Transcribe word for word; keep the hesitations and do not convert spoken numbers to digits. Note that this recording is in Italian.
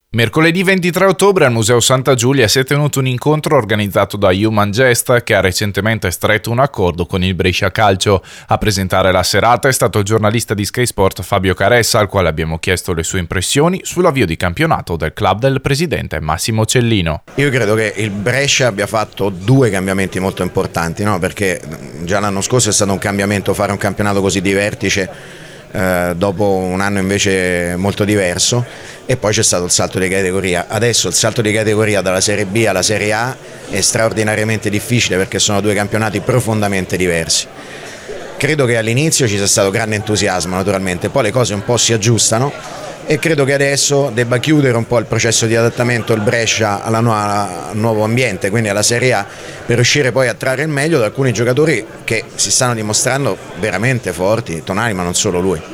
Mercoledì ventitré ottobre al Museo Santa Giulia si è tenuto un incontro organizzato da Human Gest, che ha recentemente stretto un accordo con il Brescia Calcio. A presentare la serata è stato il giornalista di Sky Sport Fabio Caressa, al quale abbiamo chiesto le sue impressioni sull'avvio di campionato del club del presidente Massimo Cellino. Io credo che il Brescia abbia fatto due cambiamenti molto importanti, no? Perché già l'anno scorso è stato un cambiamento fare un campionato così di vertice, Eh, dopo un anno invece molto diverso, e poi c'è stato il salto di categoria. Adesso il salto di categoria dalla Serie B alla Serie A è straordinariamente difficile perché sono due campionati profondamente diversi. Credo che all'inizio ci sia stato grande entusiasmo, naturalmente, poi le cose un po' si aggiustano e credo che adesso debba chiudere un po' il processo di adattamento il Brescia alla nuova, al nuovo ambiente, quindi alla Serie A, per riuscire poi a trarre il meglio da alcuni giocatori che si stanno dimostrando veramente forti, Tonali, ma non solo lui.